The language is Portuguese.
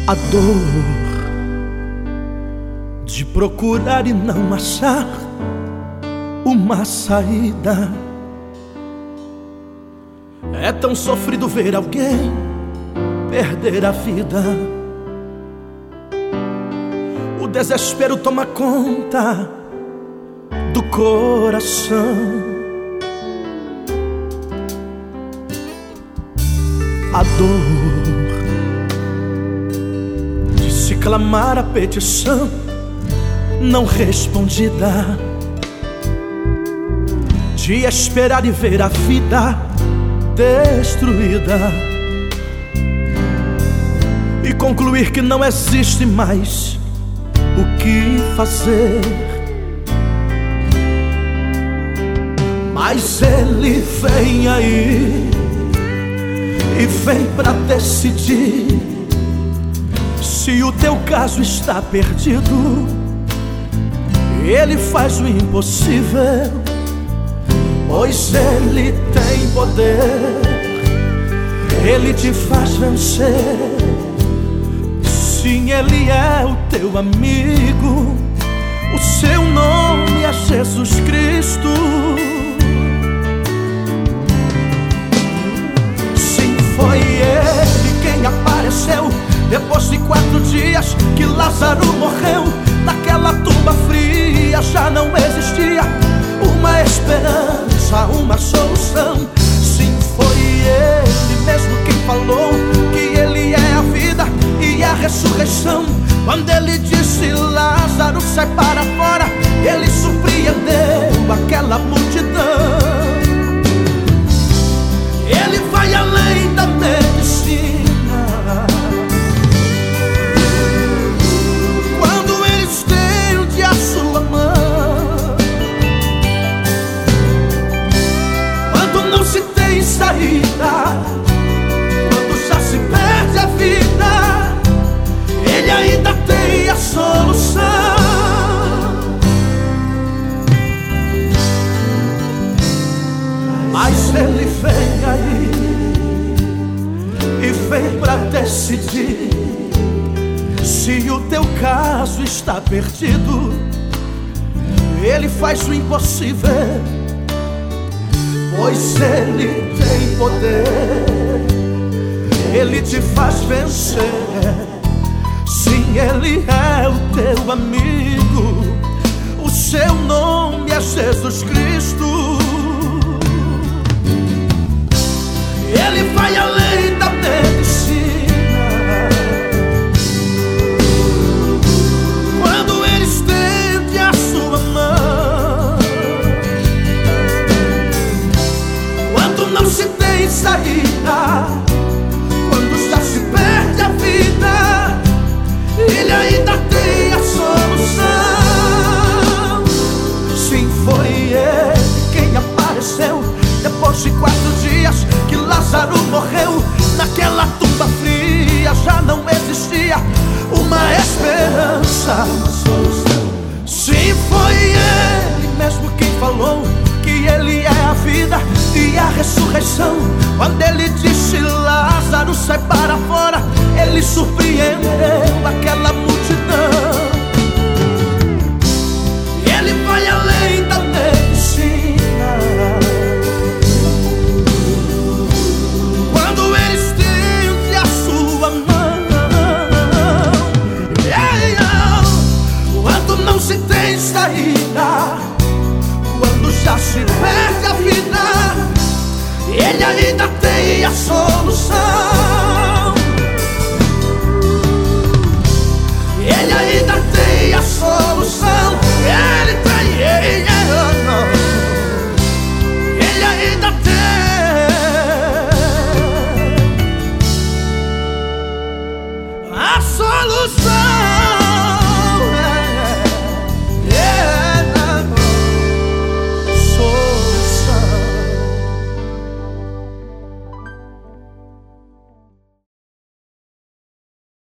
A dor de procurar e não achar uma saída. É tão sofrido ver alguém perder a vida. O desespero toma conta do coração. A dor de se clamar a petição não respondida, de esperar e ver a vida destruída e concluir que não existe mais o que fazer. Mas Ele vem aí e vem pra decidir se o teu caso está perdido. Ele faz o impossível, pois Ele tem poder. Ele te faz vencer. Sim, Ele é o teu amigo. O seu nome é Jesus Cristo. Sim, foi Ele quem apareceu depois de 4 dias que Lázaro morreu. Naquela tumba fria já não existia uma esperança, uma solução. Sim, foi Ele mesmo quem falou que Ele é a vida e a ressurreição. Quando Ele disse Lázaro, sai para fora, Ele surpreendeu aquela multidão. Ele vai além da medicina. Quando Ele estende a sua mão, quando não se tem saída, quando já se perde a vida, Ele ainda tem a solução. Mas Ele vem aí e vem pra decidir se o teu caso está perdido. Ele faz o impossível, pois Ele tem poder. Ele te faz vencer. Sim, Ele é o teu amigo. O seu nome é Jesus Cristo. Ele vai além da medicina. Quando Ele estende a sua mão, quando não se tem saída, quando já se perde a vida, Ele ainda tem a solução. Sim, foi Ele quem apareceu depois de 4 dias que Lázaro morreu. Naquela tumba fria já não existia uma esperança, uma solução. Sim, foi Ele mesmo quem falou que Ele é a vida e a ressurreição. Quando Ele disse Lázaro, sai para fora, Ele surpreendeu aquela multidão. Ele vai além da medicina. Quando Ele estende a sua mão, quando não se tem saída, quando já se perde a vida, Ele ainda tem a solução.